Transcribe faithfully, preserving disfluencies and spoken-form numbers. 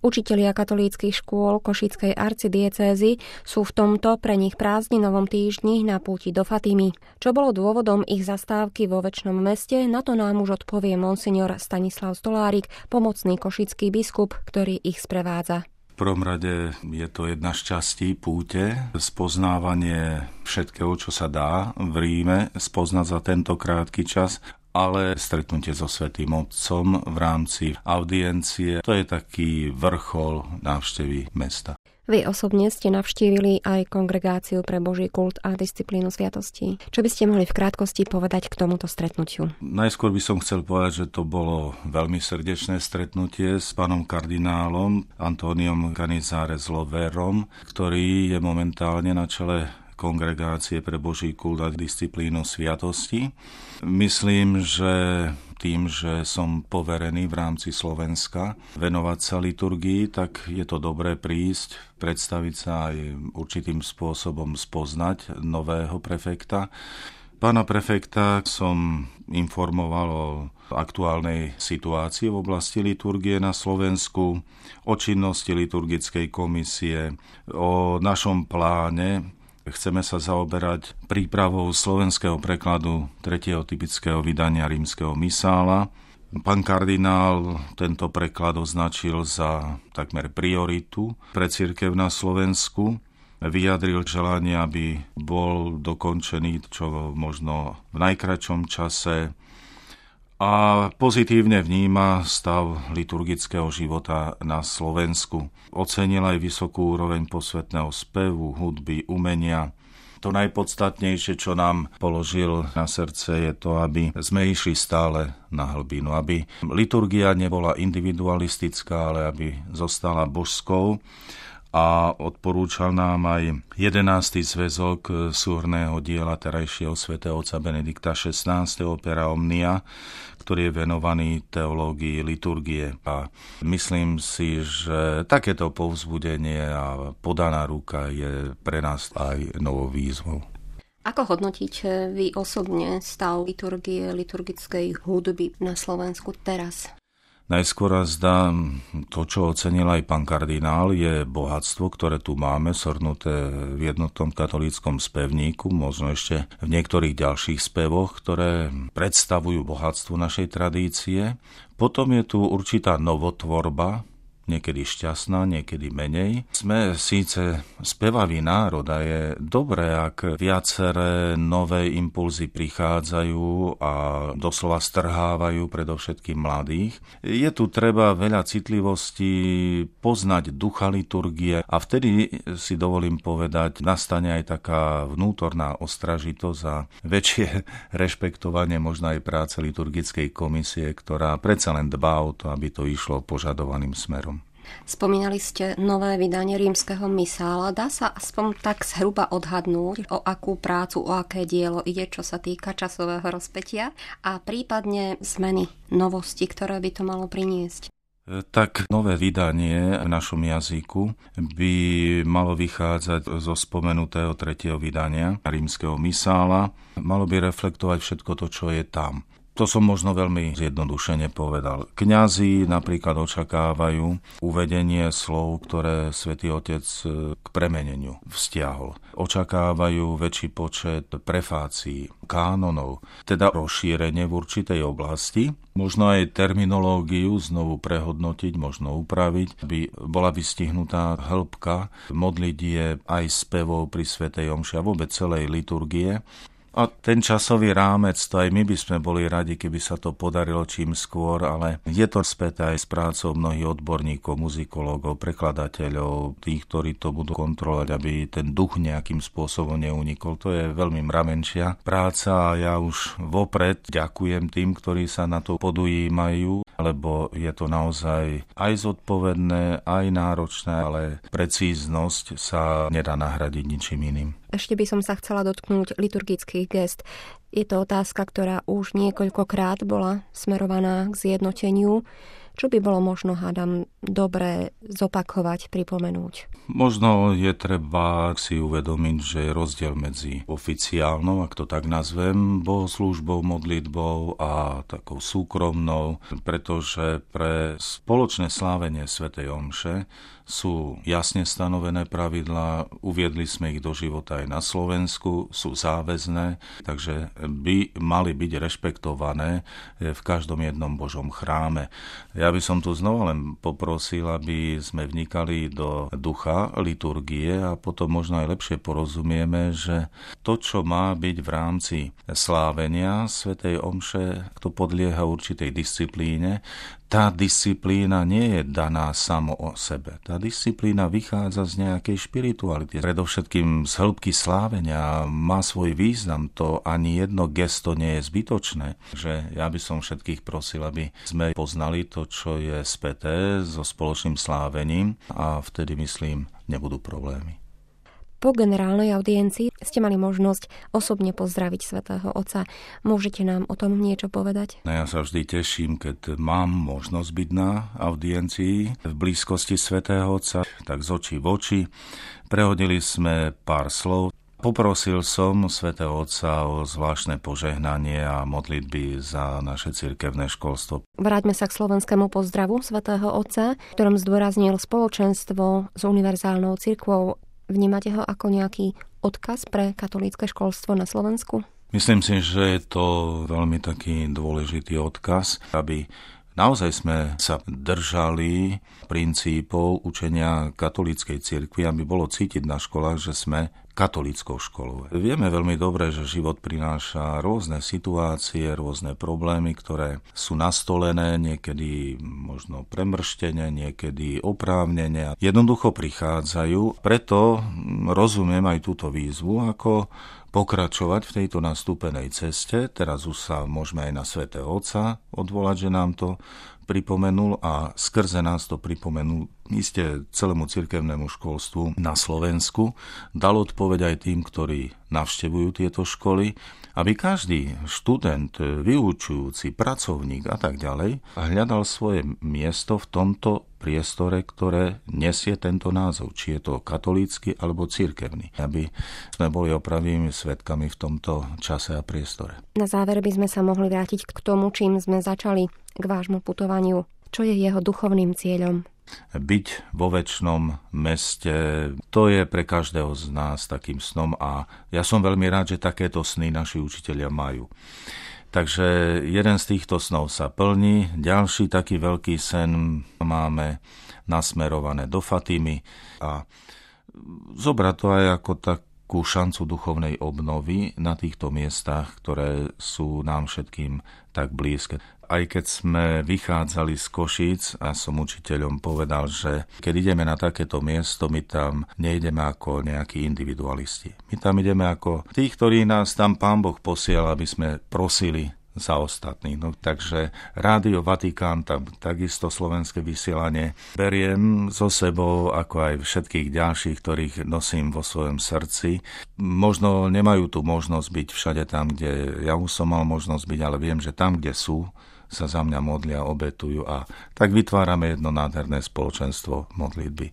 Učitelia katolíckych škôl Košickej arcidiecézy sú v tomto pre nich prázdninovom týždni na púti do Fatimy. Čo bolo dôvodom ich zastávky vo Večnom meste, na to nám už odpovie monsignor Stanislav Stolárik, pomocný košický biskup, ktorý ich sprevádza. V prvom rade je to jedna z častí púte, spoznávanie všetkého, čo sa dá v Ríme spoznať za tento krátky čas, ale stretnutie so Svätým Otcom v rámci audiencie, to je taký vrchol návštevy mesta. Vy osobne ste navštívili aj Kongregáciu pre Boží kult a disciplínu sviatostí. Čo by ste mohli v krátkosti povedať k tomuto stretnutiu? Najskôr by som chcel povedať, že to bolo veľmi srdečné stretnutie s pánom kardinálom Antoniom Canizares Loverom, ktorý je momentálne na čele Kongregácie pre Boží kult a disciplínu sviatosti. Myslím, že tým, že som poverený v rámci Slovenska venovať sa liturgii, tak je to dobré prísť, predstaviť sa aj určitým spôsobom spoznať nového prefekta. Pána prefekta som informoval o aktuálnej situácii v oblasti liturgie na Slovensku, o činnosti liturgickej komisie, o našom pláne. Chceme sa zaoberať prípravou slovenského prekladu tretieho typického vydania rímskeho misála. Pán kardinál tento preklad označil za takmer prioritu pre cirkev na Slovensku. Vyjadril želanie, aby bol dokončený čo možno v najkratšom čase a pozitívne vníma stav liturgického života na Slovensku. Ocenil aj vysokú úroveň posvätného spevu, hudby, umenia. To najpodstatnejšie, čo nám položil na srdce, je to, aby sme išli stále na hlbinu, aby liturgia nebola individualistická, ale aby zostala božskou. A odporúčal nám aj jedenásty zväzok súhrnného diela terajšieho svätého otca Benedikta šestnásteho Opera Omnia, ktorý je venovaný teológii liturgie. A myslím si, že takéto povzbudenie a podaná ruka je pre nás aj novou výzvou. Ako hodnotíte vy osobne stav liturgie, liturgickej hudby na Slovensku teraz? Najskôr zdá to, čo ocenil aj pán kardinál, je bohatstvo, ktoré tu máme, shrnuté v jednotnom katolíckom spevníku, možno ešte v niektorých ďalších spevoch, ktoré predstavujú bohatstvo našej tradície. Potom je tu určitá novotvorba, niekedy šťastná, niekedy menej. Sme síce spevavý národ a je dobré, ak viaceré nové impulzy prichádzajú a doslova strhávajú predovšetkým mladých. Je tu treba veľa citlivostí, poznať ducha liturgie a vtedy si dovolím povedať, nastane aj taká vnútorná ostražitosť a väčšie rešpektovanie možno aj práce liturgickej komisie, ktorá predsa len dbá o to, aby to išlo požadovaným smerom. Spomínali ste nové vydanie rímskeho misála. Dá sa aspoň tak zhruba odhadnúť, o akú prácu, o aké dielo ide, čo sa týka časového rozpätia a prípadne zmeny, novosti, ktoré by to malo priniesť? Tak nové vydanie v našom jazyku by malo vychádzať zo spomenutého tretieho vydania rímskeho misála. Malo by reflektovať všetko to, čo je tam. To som možno veľmi zjednodušene povedal. Kňazi napríklad očakávajú uvedenie slov, ktoré Svätý Otec k premeneniu vzťahol. Očakávajú väčší počet prefácií, kánonov, teda rozšírenie v určitej oblasti. Možno aj terminológiu znovu prehodnotiť, možno upraviť, aby bola vystihnutá hĺbka modlitie aj spevov pri svätej omši a vôbec celej liturgie. A ten časový rámec, to aj my by sme boli radi, keby sa to podarilo čím skôr, ale je to späté aj s prácou mnohých odborníkov, muzikológov, prekladateľov, tých, ktorí to budú kontrolovať, aby ten duch nejakým spôsobom neunikol. To je veľmi mravenčia práca a ja už vopred ďakujem tým, ktorí sa na to podujímajú, lebo je to naozaj aj zodpovedné, aj náročné, ale precíznosť sa nedá nahradiť ničím iným. Ešte by som sa chcela dotknúť liturgických gest. Je to otázka, ktorá už niekoľkokrát bola smerovaná k zjednoteniu. Čo by bolo možno, hádam, dobré zopakovať, pripomenúť? Možno je treba si uvedomiť, že je rozdiel medzi oficiálnou, ak to tak nazvem, bohoslúžbou, modlitbou a takou súkromnou, pretože pre spoločné slávenie svätej omše sú jasne stanovené pravidlá, uviedli sme ich do života aj na Slovensku, sú záväzné, takže by mali byť rešpektované v každom jednom Božom chráme. Ja by som tu znova len poprosil, aby sme vnikali do ducha liturgie a potom možno aj lepšie porozumieme, že to, čo má byť v rámci slávenia svätej omše, to podlieha určitej disciplíne. Tá disciplína nie je daná samo o sebe. Tá disciplína vychádza z nejakej špirituality. Predovšetkým z hĺbky slávenia má svoj význam. To ani jedno gesto nie je zbytočné. Že ja by som všetkých prosil, aby sme poznali to, čo je späté so spoločným slávením a vtedy, myslím, nebudú problémy. Po generálnej audiencii ste mali možnosť osobne pozdraviť svätého Otca. Môžete nám o tom niečo povedať? No ja sa vždy teším, keď mám možnosť byť na audiencii v blízkosti svätého Otca, tak z očí v oči. Prehodili sme pár slov. Poprosil som svätého Otca o zvláštne požehnanie a modlitby za naše cirkevné školstvo. Vráťme sa k slovenskému pozdravu svätého Otca, v ktorom zdôraznil spoločenstvo s univerzálnou cirkvou. Vnímate ho ako nejaký odkaz pre katolícke školstvo na Slovensku? Myslím si, že je to veľmi taký dôležitý odkaz, aby naozaj sme sa držali princípov učenia katolíckej cirkvi, aby bolo cítiť na školách, že sme katolíckou školou. Vieme veľmi dobre, že život prináša rôzne situácie, rôzne problémy, ktoré sú nastolené, niekedy možno premrštene, niekedy oprávnene. Jednoducho prichádzajú, preto rozumiem aj túto výzvu, ako pokračovať v tejto nastúpenej ceste. Teraz už sa môžeme aj na svätého Otca odvolať, že nám to pripomenul a skrze nás to pripomenul iste celému cirkevnému školstvu na Slovensku. Dal odpoveď aj tým, ktorí navštevujú tieto školy, aby každý študent, vyučujúci, pracovník a tak ďalej hľadal svoje miesto v tomto priestore, ktoré nesie tento názov, či je to katolícky alebo cirkevný, aby sme boli opravými svedkami v tomto čase a priestore. Na záver by sme sa mohli vrátiť k tomu, čím sme začali, k vášmu putovaniu. Čo je jeho duchovným cieľom? Byť vo večnom meste, to je pre každého z nás takým snom a ja som veľmi rád, že takéto sny naši učitelia majú. Takže jeden z týchto snov sa plní, ďalší taký veľký sen máme nasmerované do Fatimy a zobrať to aj ako takú šancu duchovnej obnovy na týchto miestach, ktoré sú nám všetkým tak blízke. Aj keď sme vychádzali z Košíc a som učiteľom povedal, že keď ideme na takéto miesto, my tam nejdeme ako nejakí individualisti. My tam ideme ako tí, ktorí nás tam Pán Boh posiela, aby sme prosili za ostatných. No, takže Rádio Vatikán, tam takisto slovenské vysielanie beriem so sebou, ako aj všetkých ďalších, ktorých nosím vo svojom srdci. Možno nemajú tu možnosť byť všade tam, kde ja už som mal možnosť byť, ale viem, že tam, kde sú, sa za mňa modlia, obetujú a tak vytvárame jedno nádherné spoločenstvo modlitby.